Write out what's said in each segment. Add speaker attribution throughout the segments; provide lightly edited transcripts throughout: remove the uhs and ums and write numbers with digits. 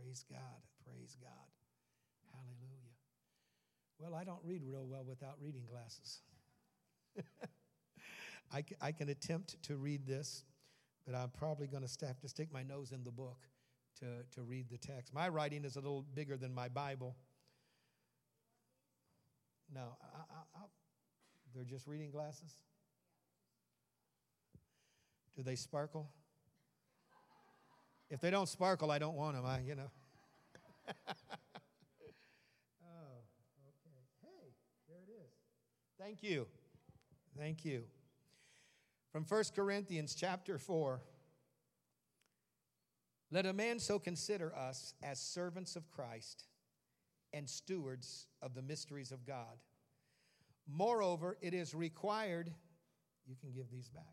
Speaker 1: Praise God. Praise God. Hallelujah. Well, I don't read real well without reading glasses. I can attempt to read this, but I'm probably going to have to stick my nose in the book to read the text. My writing is a little bigger than my Bible. No, they're just reading glasses? Do they sparkle? If they don't sparkle, I don't want them, Oh, okay. Hey, there it is. Thank you. Thank you. From 1 Corinthians chapter 4. Let a man so consider us as servants of Christ and stewards of the mysteries of God. Moreover, it is required, you can give these back.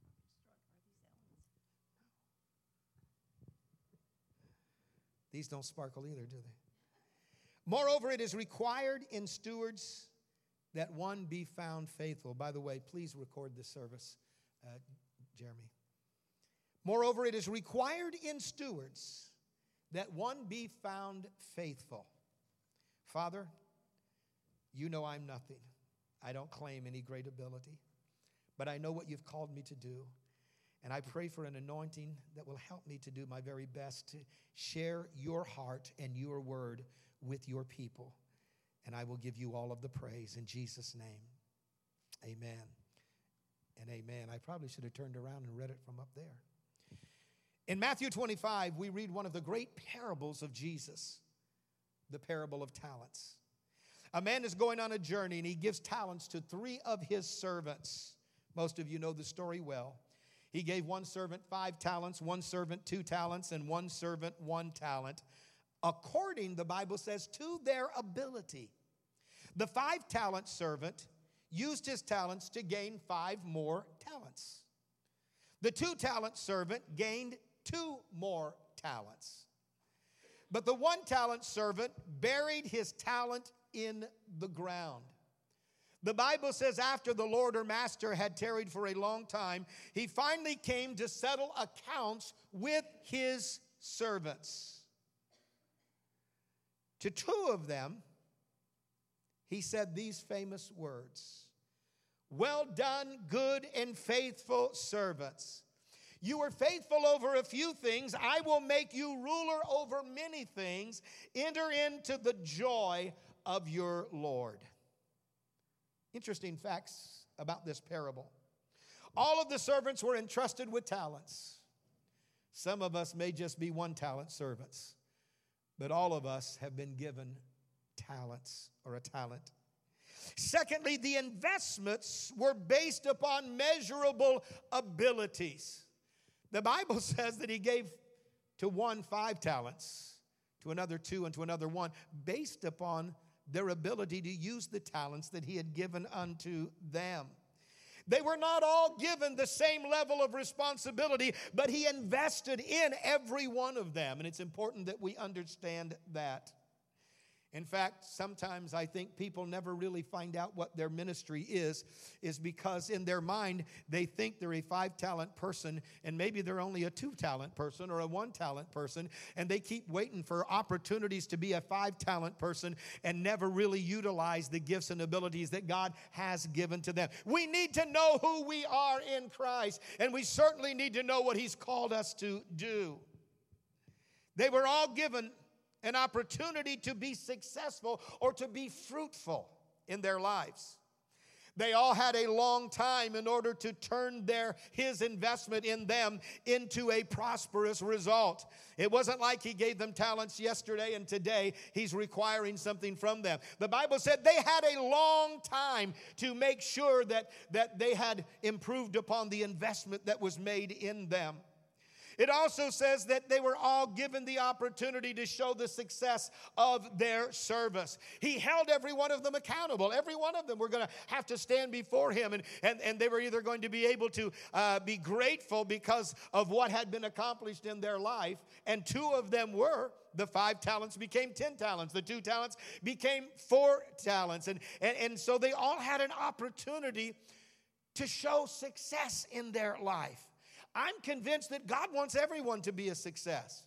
Speaker 1: These don't sparkle either, do they? Moreover, it is required in stewards that one be found faithful. By the way, please record this service, Jeremy. Moreover, it is required in stewards that one be found faithful. Father, you know I'm nothing. I don't claim any great ability, but I know what you've called me to do. And I pray for an anointing that will help me to do my very best to share your heart and your word with your people. And I will give you all of the praise in Jesus' name. Amen and amen. I probably should have turned around and read it from up there. In Matthew 25, we read one of the great parables of Jesus, the parable of talents. A man is going on a journey, and he gives talents to 3 of his servants. Most of you know the story well. He gave one servant 5 talents, one servant 2 talents, and one servant 1 talent, according, the Bible says, to their ability. The 5-talent servant used his talents to gain 5 more talents. The 2-talent servant gained 2 more talents. But the 1-talent servant buried his talent in the ground. The Bible says after the Lord or master had tarried for a long time, he finally came to settle accounts with his servants. To 2 of them, he said these famous words, "Well done, good and faithful servants. You were faithful over a few things. I will make you ruler over many things. Enter into the joy of your Lord." Interesting facts about this parable. All of the servants were entrusted with talents. Some of us may just be 1-talent servants, but all of us have been given talents or a talent. Secondly, the investments were based upon measurable abilities. The Bible says that he gave to one 5 talents, to another 2, and to another 1, based upon their ability to use the talents that he had given unto them. They were not all given the same level of responsibility, but he invested in every one of them. And it's important that we understand that. In fact, sometimes I think people never really find out what their ministry is because in their mind, they think they're a 5-talent person, and maybe they're only a 2-talent person or a 1-talent person, and they keep waiting for opportunities to be a 5-talent person and never really utilize the gifts and abilities that God has given to them. We need to know who we are in Christ, and we certainly need to know what he's called us to do. They were all given an opportunity to be successful or to be fruitful in their lives. They all had a long time in order to turn his investment in them into a prosperous result. It wasn't like he gave them talents yesterday and today he's requiring something from them. The Bible said they had a long time to make sure that they had improved upon the investment that was made in them. It also says that they were all given the opportunity to show the success of their service. He held every one of them accountable. Every one of them were going to have to stand before him, and they were either going to be able to be grateful because of what had been accomplished in their life, and 2 of them were. The 5 talents became 10 talents. The 2 talents became 4 talents. And so they all had an opportunity to show success in their life. I'm convinced that God wants everyone to be a success.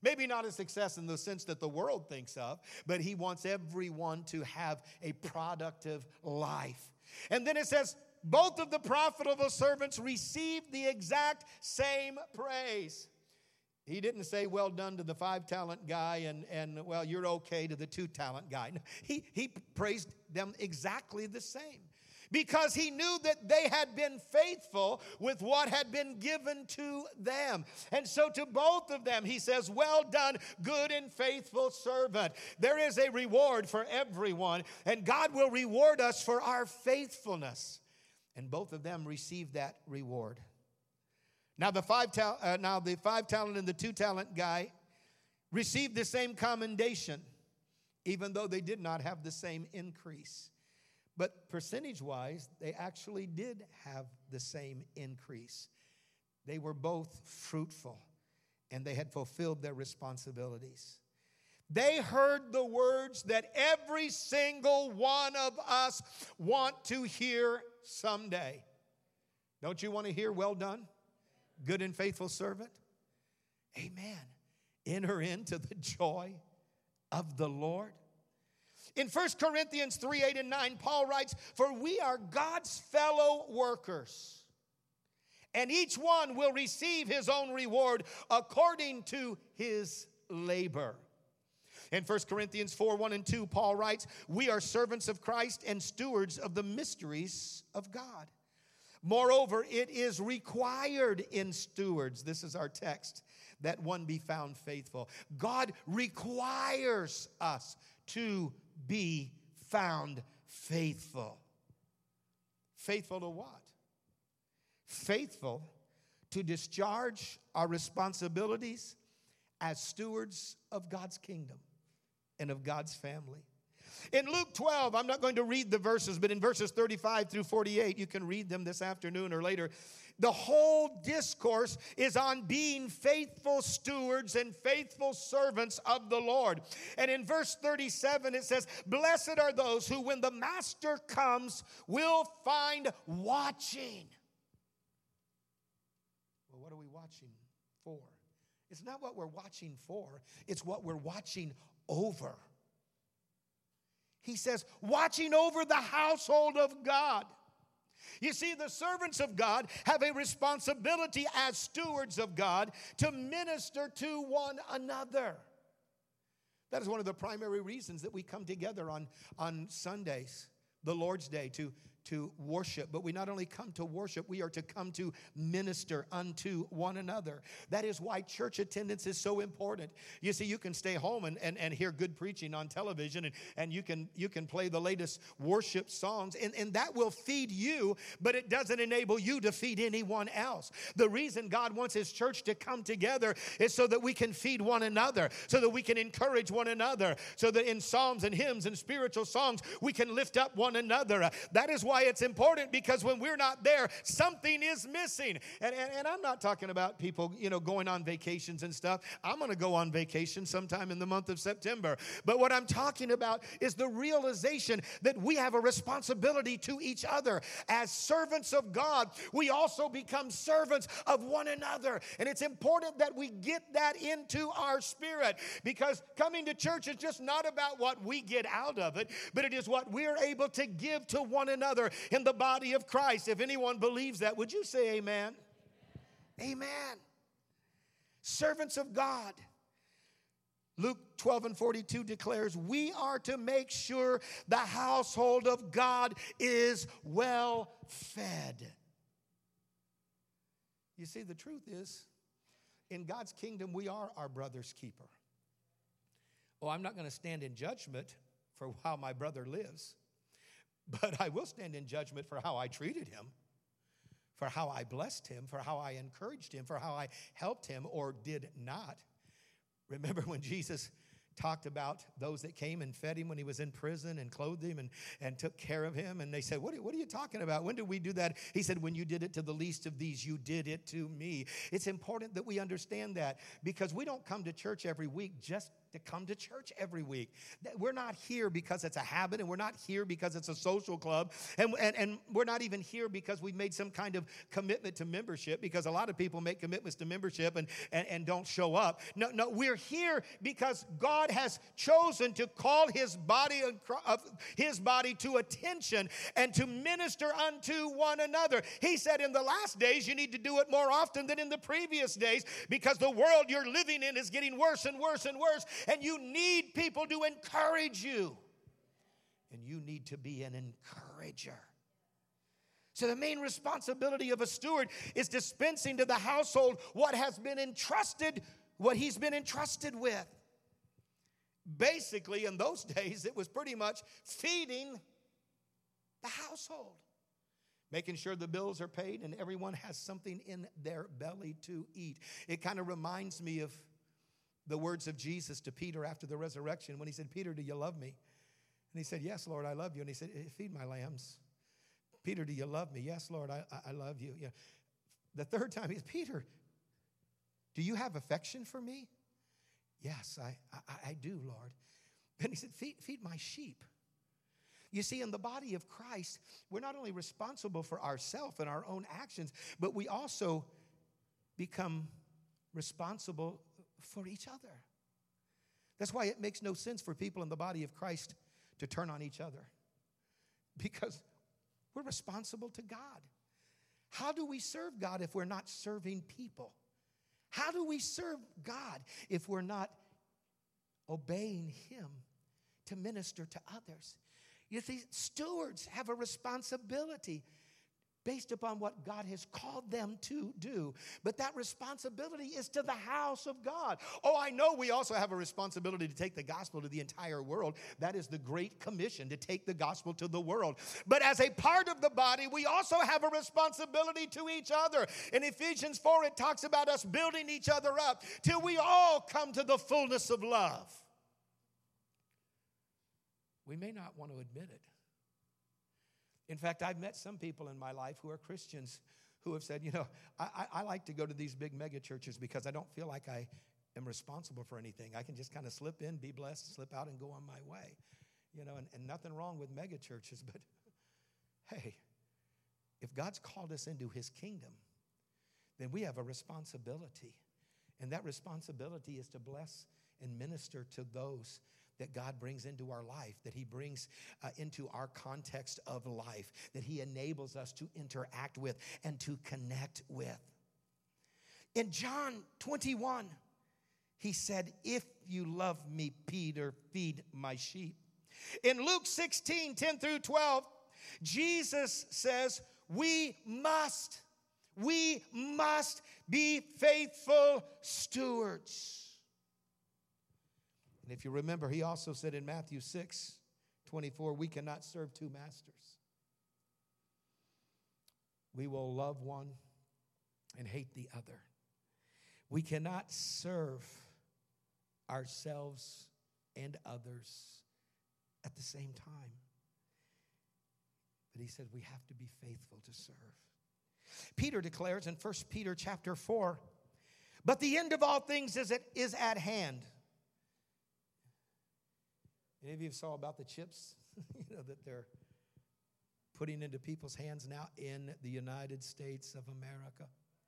Speaker 1: Maybe not a success in the sense that the world thinks of, but he wants everyone to have a productive life. And then it says, both of the profitable servants received the exact same praise. He didn't say, well done to the 5-talent guy and well, you're okay to the 2-talent guy. No, he praised them exactly the same, because he knew that they had been faithful with what had been given to them. And so to both of them, he says, well done, good and faithful servant. There is a reward for everyone, and God will reward us for our faithfulness. And both of them received that reward. Now the 5-talent and the 2-talent guy received the same commendation, even though they did not have the same increase. But percentage-wise, they actually did have the same increase. They were both fruitful, and they had fulfilled their responsibilities. They heard the words that every single one of us want to hear someday. Don't you want to hear, well done, good and faithful servant? Amen. Enter into the joy of the Lord. In 1 Corinthians 3:8-9, Paul writes, for we are God's fellow workers, and each one will receive his own reward according to his labor. In 1 Corinthians 4:1-2, Paul writes, we are servants of Christ and stewards of the mysteries of God. Moreover, it is required in stewards, this is our text, that one be found faithful. God requires us to be found faithful. Faithful to what? Faithful to discharge our responsibilities as stewards of God's kingdom and of God's family. In Luke 12, I'm not going to read the verses, but in verses 35-48, you can read them this afternoon or later. The whole discourse is on being faithful stewards and faithful servants of the Lord. And in verse 37, it says, blessed are those who, when the master comes, will find watching. Well, what are we watching for? It's not what we're watching for. It's what we're watching over. He says, watching over the household of God. You see, the servants of God have a responsibility as stewards of God to minister to one another. That is one of the primary reasons that we come together on Sundays, the Lord's Day, to worship. But we not only come to worship, we are to come to minister unto one another. That is why church attendance is so important. You see, you can stay home and hear good preaching on television, and you can play the latest worship songs, and that will feed you, but it doesn't enable you to feed anyone else. The reason God wants his church to come together is so that we can feed one another, so that we can encourage one another, so that in psalms and hymns and spiritual songs, we can lift up one another. That is why it's important, because when we're not there, something is missing. And I'm not talking about people, going on vacations and stuff. I'm going to go on vacation sometime in the month of September. But what I'm talking about is the realization that we have a responsibility to each other. As servants of God, we also become servants of one another. And it's important that we get that into our spirit, because coming to church is just not about what we get out of it, but it is what we're able to give to one another in the body of Christ. If anyone believes that, would you say amen? Amen. Servants of God. Luke 12:42 declares, we are to make sure the household of God is well fed. You see, the truth is, in God's kingdom, we are our brother's keeper. Oh, I'm not going to stand in judgment for how my brother lives, but I will stand in judgment for how I treated him, for how I blessed him, for how I encouraged him, for how I helped him or did not. Remember when Jesus talked about those that came and fed him when he was in prison and clothed him and took care of him. And they said, what are you talking about? When did we do that? He said, when you did it to the least of these, you did it to me. It's important that we understand that, because we don't come to church every week just to come to church every week. We're not here because it's a habit, and we're not here because it's a social club, and we're not even here because we've made some kind of commitment to membership, because a lot of people make commitments to membership and don't show up. No, we're here because God has chosen to call his body to attention and to minister unto one another. He said in the last days you need to do it more often than in the previous days, because the world you're living in is getting worse and worse and worse. And you need people to encourage you. And you need to be an encourager. So the main responsibility of a steward is dispensing to the household what he's been entrusted with. Basically, in those days, it was pretty much feeding the household, making sure the bills are paid and everyone has something in their belly to eat. It kind of reminds me of the words of Jesus to Peter after the resurrection when he said, Peter, do you love me? And he said, yes, Lord, I love you. And he said, feed my lambs. Peter, do you love me? Yes, Lord, I love you. Yeah. The third time, he said, Peter, do you have affection for me? Yes, I do, Lord. And he said, feed my sheep. You see, in the body of Christ, we're not only responsible for ourselves and our own actions, but we also become responsible for each other. That's why it makes no sense for people in the body of Christ to turn on each other, because we're responsible to God. How do we serve God if we're not serving people? How do we serve God if we're not obeying him to minister to others? You see, stewards have a responsibility based upon what God has called them to do. But that responsibility is to the house of God. Oh, I know we also have a responsibility to take the gospel to the entire world. That is the Great Commission, to take the gospel to the world. But as a part of the body, we also have a responsibility to each other. In Ephesians 4, it talks about us building each other up till we all come to the fullness of love. We may not want to admit it. In fact, I've met some people in my life who are Christians who have said, I like to go to these big mega churches because I don't feel like I am responsible for anything. I can just kind of slip in, be blessed, slip out, and go on my way. And nothing wrong with mega churches, but hey, if God's called us into his kingdom, then we have a responsibility. And that responsibility is to bless and minister to those that God brings into our life, that he brings into our context of life, that he enables us to interact with and to connect with. In John 21, he said, if you love me, Peter, feed my sheep. In Luke 16, 10 through 12, Jesus says, we must be faithful stewards. And if you remember, he also said in Matthew 6, 24, we cannot serve two masters. We will love one and hate the other. We cannot serve ourselves and others at the same time. But he said we have to be faithful to serve. Peter declares in 1 Peter chapter 4, but the end of all things is at hand. Any of you saw about the chips that they're putting into people's hands now in the United States of America?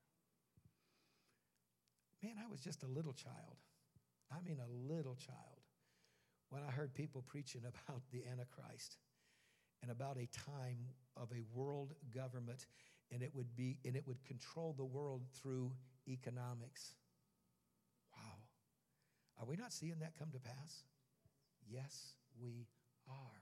Speaker 1: Man, I was just a little child. I mean, a little child, when I heard people preaching about the Antichrist and about a time of a world government, and it would control the world through economics. Wow. Are we not seeing that come to pass? Yes, we are,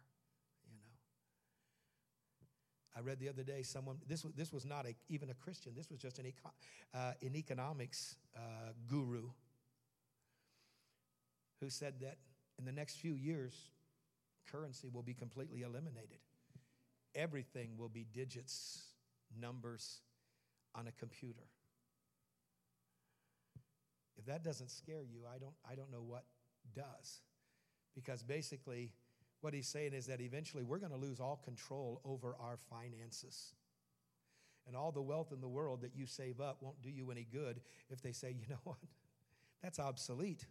Speaker 1: I read the other day someone, this was not even a Christian, this was just an economics guru who said that in the next few years, currency will be completely eliminated. Everything will be digits, numbers on a computer. If that doesn't scare you, I don't know what does. Because basically, what he's saying is that eventually we're going to lose all control over our finances. And all the wealth in the world that you save up won't do you any good if they say, you know what, that's obsolete.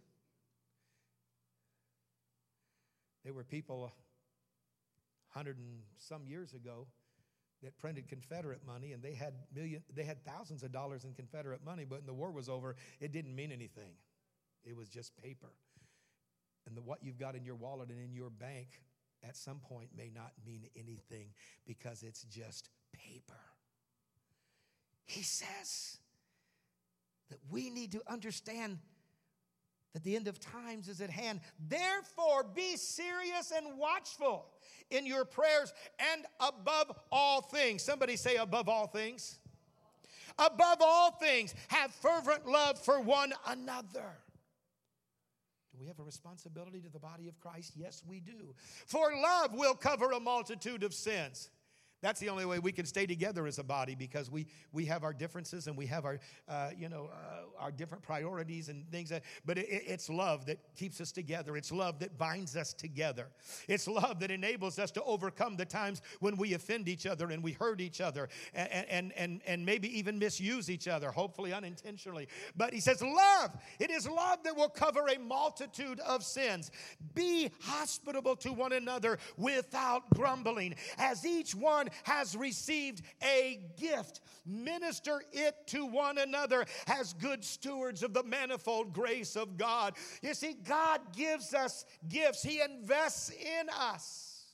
Speaker 1: There were people 100 and some years ago that printed Confederate money, and they had thousands of dollars in Confederate money, but when the war was over, it didn't mean anything. It was just paper. And what you've got in your wallet and in your bank at some point may not mean anything because it's just paper. He says that we need to understand that the end of times is at hand. Therefore, be serious and watchful in your prayers, and above all things. Somebody say above all things. Above all things, have fervent love for one another. Do we have a responsibility to the body of Christ? Yes, we do. For love will cover a multitude of sins. That's the only way we can stay together as a body, because we have our differences and we have our different priorities and things. But it's love that keeps us together. It's love that binds us together. It's love that enables us to overcome the times when we offend each other and we hurt each other and maybe even misuse each other, hopefully unintentionally. But he says love. It is love that will cover a multitude of sins. Be hospitable to one another without grumbling, as each one has received a gift. Minister it to one another as good stewards of the manifold grace of God. You see, God gives us gifts. He invests in us.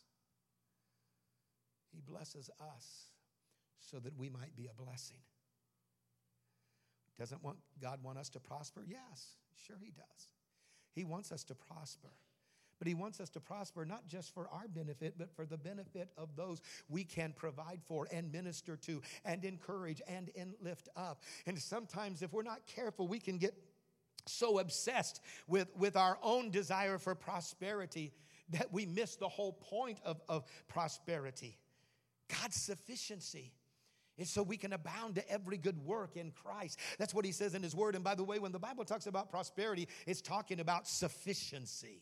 Speaker 1: He blesses us so that we might be a blessing. Doesn't God want us to prosper? Yes, sure he does. He wants us to prosper. But he wants us to prosper not just for our benefit, but for the benefit of those we can provide for and minister to and encourage and lift up. And sometimes if we're not careful, we can get so obsessed with our own desire for prosperity that we miss the whole point of prosperity. God's sufficiency is so we can abound to every good work in Christ. That's what he says in his word. And by the way, when the Bible talks about prosperity, it's talking about sufficiency.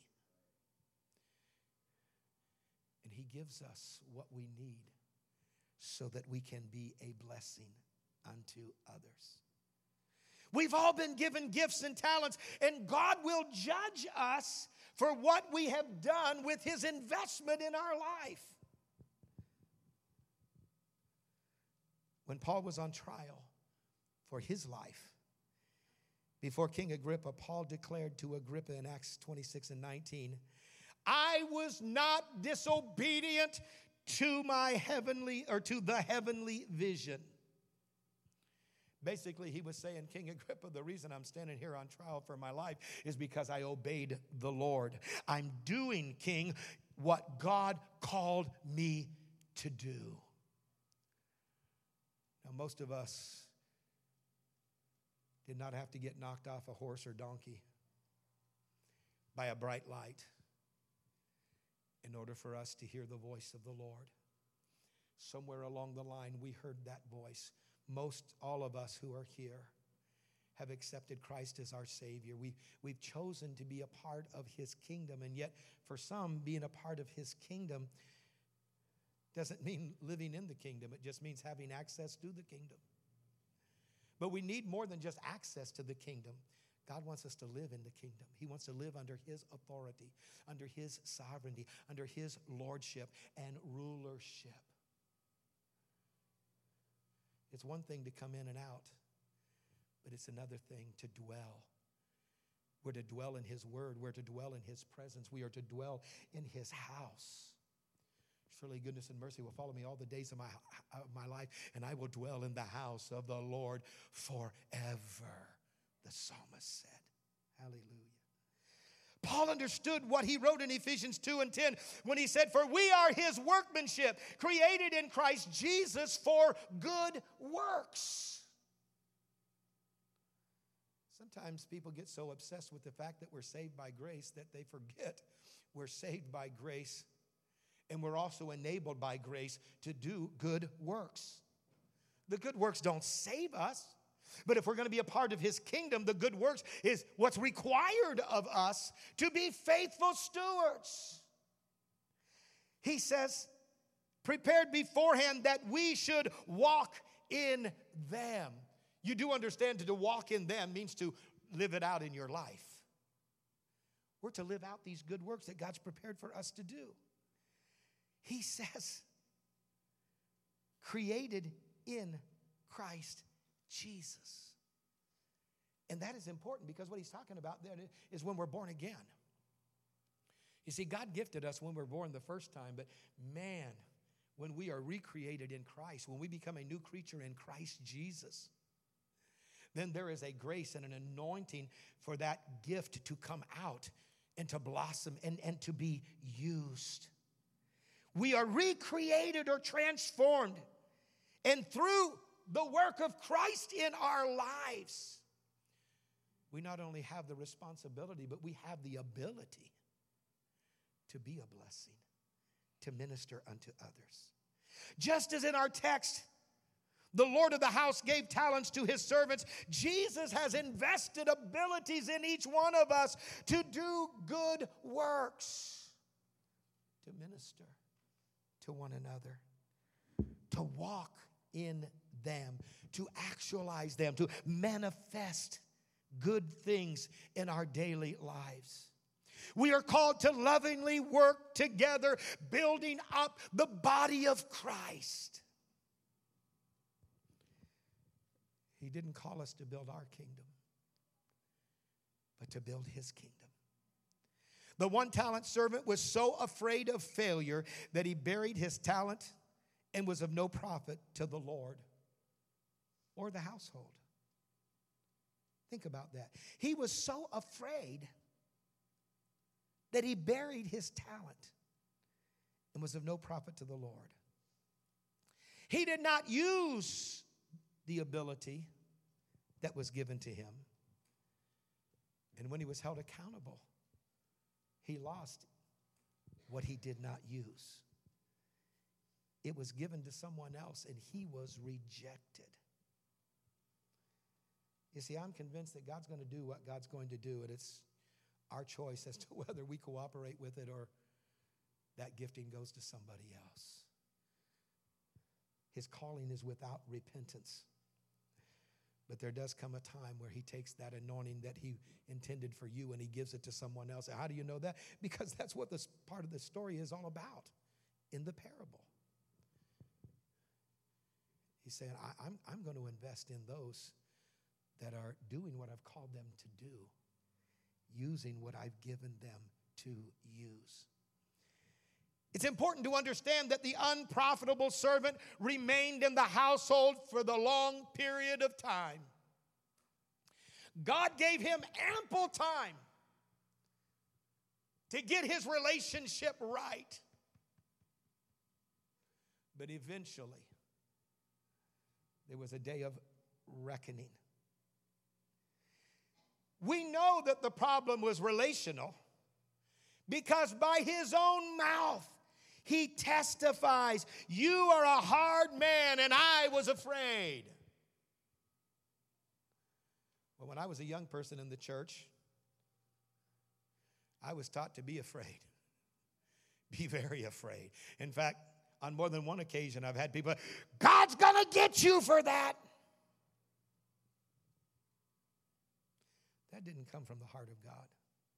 Speaker 1: And he gives us what we need so that we can be a blessing unto others. We've all been given gifts and talents, and God will judge us for what we have done with his investment in our life. When Paul was on trial for his life, before King Agrippa, Paul declared to Agrippa in Acts 26 and 19, I was not disobedient to the heavenly vision. Basically, he was saying, King Agrippa, the reason I'm standing here on trial for my life is because I obeyed the Lord. I'm doing, King, what God called me to do. Now, most of us did not have to get knocked off a horse or donkey by a bright light in order for us to hear the voice of the Lord. Somewhere along the line, we heard that voice. Most all of us who are here have accepted Christ as our Savior. We've chosen to be a part of his kingdom, and yet for some, being a part of his kingdom doesn't mean living in the kingdom. It just means having access to the kingdom. But we need more than just access to the kingdom. God wants us to live in the kingdom. He wants to live under his authority, under his sovereignty, under his lordship and rulership. It's one thing to come in and out, but it's another thing to dwell. We're to dwell in his word. We're to dwell in his presence. We are to dwell in his house. Surely goodness and mercy will follow me all the days of my life, and I will dwell in the house of the Lord forever, the psalmist said. Hallelujah. Paul understood what he wrote in Ephesians 2 and 10 when he said, for we are his workmanship, created in Christ Jesus for good works. Sometimes people get so obsessed with the fact that we're saved by grace that they forget we're saved by grace, and we're also enabled by grace to do good works. The good works don't save us. But if we're going to be a part of his kingdom, the good works is what's required of us to be faithful stewards. He says, prepared beforehand that we should walk in them. You do understand that to walk in them means to live it out in your life. We're to live out these good works that God's prepared for us to do. He says, created in Christ Jesus. And that is important because what he's talking about then is when we're born again. You see, God gifted us when we're born the first time, but man, when we are recreated in Christ, when we become a new creature in Christ Jesus, then there is a grace and an anointing for that gift to come out and to blossom and to be used. We are recreated or transformed, and through the work of Christ in our lives, we not only have the responsibility, but we have the ability to be a blessing, to minister unto others. Just as in our text, the Lord of the house gave talents to his servants, Jesus has invested abilities in each one of us to do good works, to minister to one another, to walk in them, to actualize them, to manifest good things in our daily lives. We are called to lovingly work together, building up the body of Christ. He didn't call us to build our kingdom, but to build his kingdom. The one-talent servant was so afraid of failure that he buried his talent and was of no profit to the Lord or the household. Think about that. He was so afraid that he buried his talent and was of no profit to the Lord. He did not use the ability that was given to him. And when he was held accountable, he lost what he did not use. It was given to someone else, and he was rejected. You see, I'm convinced that God's going to do what God's going to do, and it's our choice as to whether we cooperate with it or that gifting goes to somebody else. His calling is without repentance. But there does come a time where he takes that anointing that he intended for you and he gives it to someone else. How do you know that? Because that's what this part of the story is all about in the parable. He's saying, I'm going to invest in those that are doing what I've called them to do, using what I've given them to use. It's important to understand that the unprofitable servant remained in the household for the long period of time. God gave him ample time to get his relationship right. But eventually, there was a day of reckoning. We know that the problem was relational because by his own mouth, he testifies, you are a hard man, and I was afraid. Well, when I was a young person in the church, I was taught to be afraid. Be very afraid. In fact, on more than one occasion, I've had people, God's going to get you for that. That didn't come from the heart of God.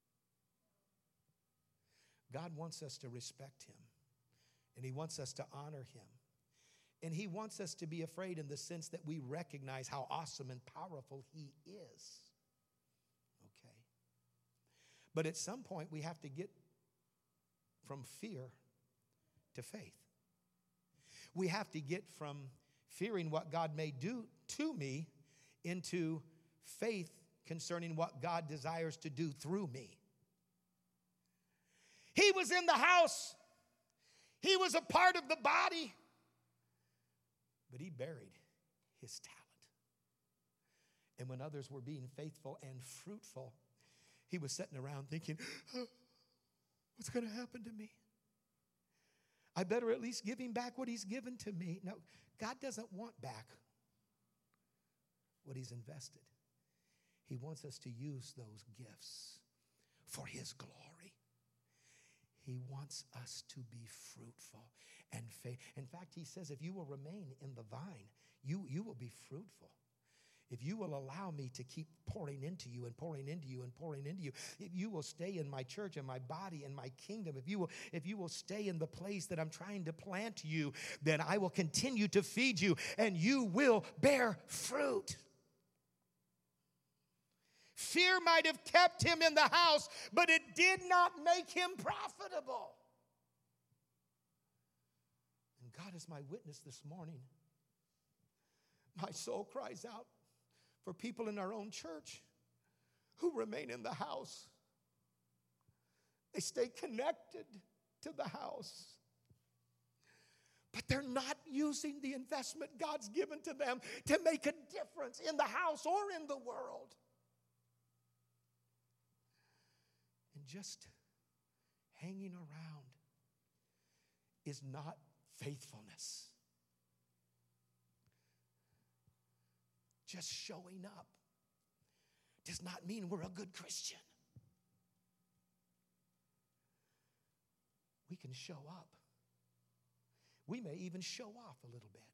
Speaker 1: God wants us to respect him. And he wants us to honor him. And he wants us to be afraid in the sense that we recognize how awesome and powerful he is. Okay. But at some point, we have to get from fear to faith. We have to get from fearing what God may do to me into faith concerning what God desires to do through me. He was in the house. He was a part of the body, but he buried his talent. And when others were being faithful and fruitful, he was sitting around thinking, what's going to happen to me? I better at least give him back what he's given to me. No, God doesn't want back what he's invested. He wants us to use those gifts for his glory. He wants us to be fruitful and faith. In fact, he says, if you will remain in the vine, you will be fruitful. If you will allow me to keep pouring into you and pouring into you and pouring into you, if you will stay in my church and my body and my kingdom, if you will stay in the place that I'm trying to plant you, then I will continue to feed you and you will bear fruit. Fear might have kept him in the house, but it did not make him profitable. And God is my witness this morning. My soul cries out for people in our own church who remain in the house. They stay connected to the house, but they're not using the investment God's given to them to make a difference in the house or in the world. And just hanging around is not faithfulness. Just showing up does not mean we're a good Christian. We can show up. We may even show off a little bit.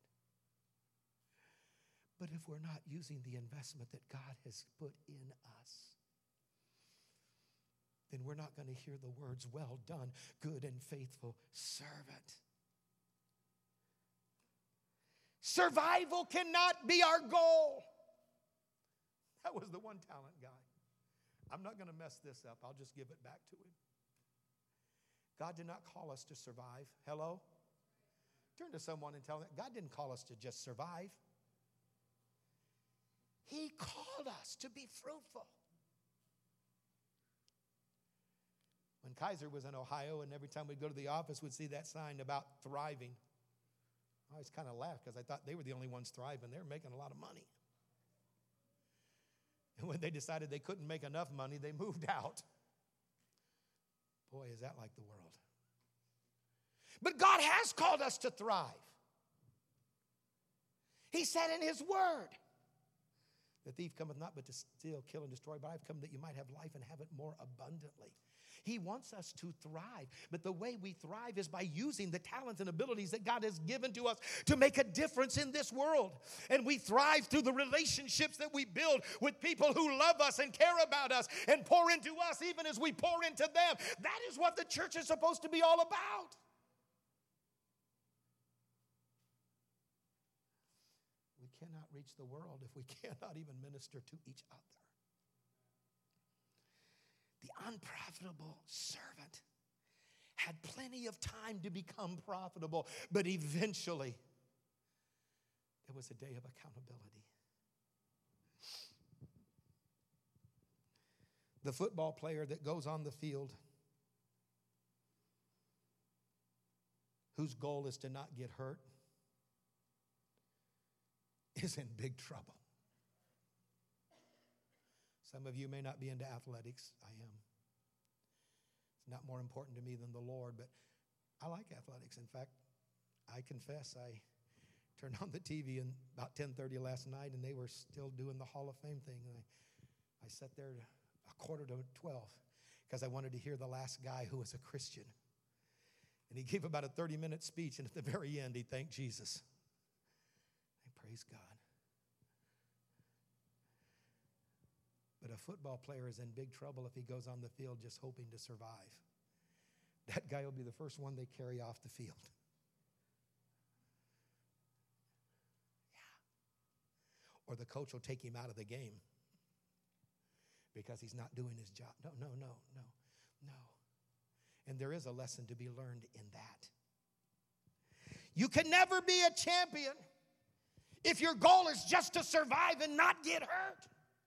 Speaker 1: But if we're not using the investment that God has put in us, then we're not going to hear the words, well done, good and faithful servant. Survival cannot be our goal. That was the one talent guy. I'm not going to mess this up. I'll just give it back to him. God did not call us to survive. Hello? Turn to someone and tell them, God didn't call us to just survive. He called us to be fruitful. When Kaiser was in Ohio, and every time we'd go to the office, we'd see that sign about thriving. I always kind of laughed because I thought they were the only ones thriving. They were making a lot of money. And when they decided they couldn't make enough money, they moved out. Boy, is that like the world. But God has called us to thrive. He said in his word, the thief cometh not but to steal, kill, and destroy, but I've come that you might have life and have it more abundantly. He wants us to thrive, but the way we thrive is by using the talents and abilities that God has given to us to make a difference in this world. And we thrive through the relationships that we build with people who love us and care about us and pour into us even as we pour into them. That is what the church is supposed to be all about. We cannot reach the world if we cannot even minister to each other. The unprofitable servant had plenty of time to become profitable, but eventually there was a day of accountability. The football player that goes on the field, whose goal is to not get hurt, is in big trouble. Some of you may not be into athletics. I am. It's not more important to me than the Lord, but I like athletics. In fact, I confess I turned on the TV and about 10:30 last night, and they were still doing the Hall of Fame thing. And I sat there a quarter to 12 because I wanted to hear the last guy who was a Christian. And he gave about a 30-minute speech, and at the very end, he thanked Jesus. And praise God. But a football player is in big trouble if he goes on the field just hoping to survive. That guy will be the first one they carry off the field. Yeah. Or the coach will take him out of the game because he's not doing his job. No. And there is a lesson to be learned in that. You can never be a champion if your goal is just to survive and not get hurt.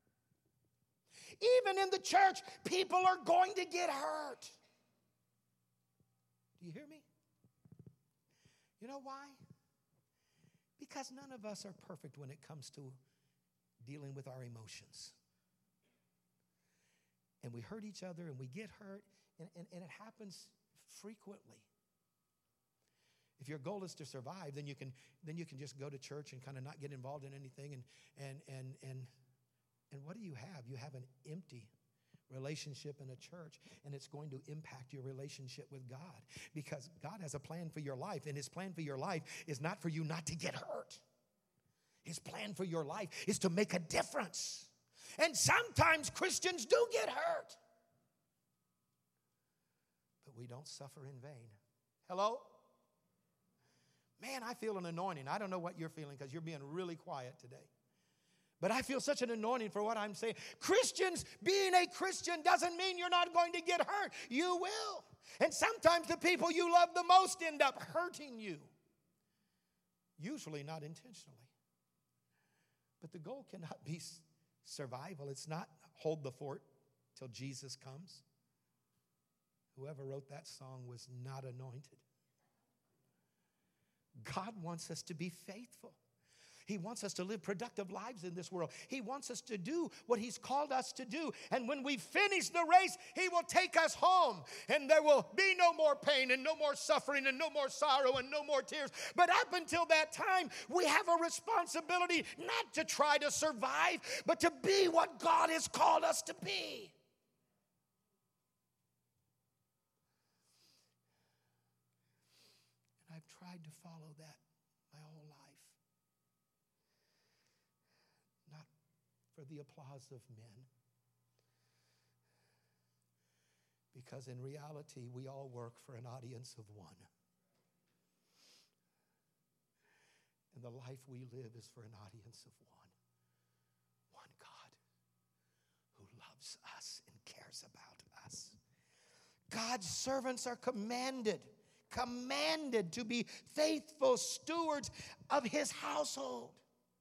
Speaker 1: Even in the church, people are going to get hurt. Do you hear me? You know why? Because none of us are perfect when it comes to dealing with our emotions. And we hurt each other and we get hurt, and it happens frequently. If your goal is to survive, then you can just go to church and kind of not get involved in anything. And what do you have? You have an empty relationship in a church, and it's going to impact your relationship with God, because God has a plan for your life, and his plan for your life is not for you not to get hurt. His plan for your life is to make a difference. And sometimes Christians do get hurt, but we don't suffer in vain. Hello? Man, I feel an anointing. I don't know what you're feeling because you're being really quiet today. But I feel such an anointing for what I'm saying. Christians, being a Christian doesn't mean you're not going to get hurt. You will. And sometimes the people you love the most end up hurting you. Usually not intentionally. But the goal cannot be survival. It's not hold the fort till Jesus comes. Whoever wrote that song was not anointed. God wants us to be faithful. He wants us to live productive lives in this world. He wants us to do what he's called us to do. And when we finish the race, he will take us home. And there will be no more pain and no more suffering and no more sorrow and no more tears. But up until that time, we have a responsibility not to try to survive, but to be what God has called us to be. And I've tried to follow that my whole life. For the applause of men. Because in reality, we all work for an audience of one. And the life we live is for an audience of one. One God who loves us and cares about us. God's servants are commanded to be faithful stewards of his household.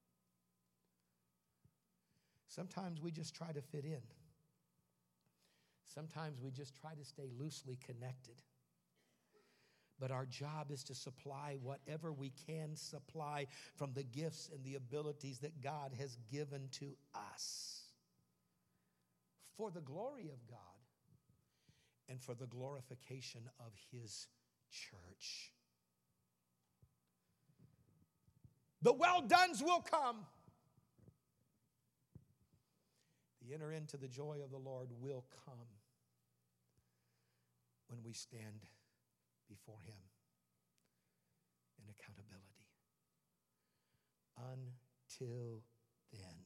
Speaker 1: Sometimes we just try to fit in. Sometimes we just try to stay loosely connected. But our job is to supply whatever we can supply from the gifts and the abilities that God has given to us for the glory of God and for the glorification of his church. The well-dones will come. The enter into the joy of the Lord will come when we stand before him in accountability. Until then,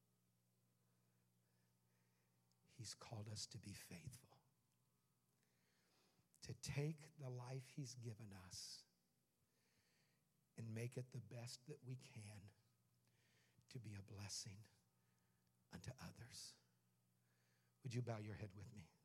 Speaker 1: he's called us to be faithful, to take the life he's given us and make it the best that we can to be a blessing unto others. Would you bow your head with me?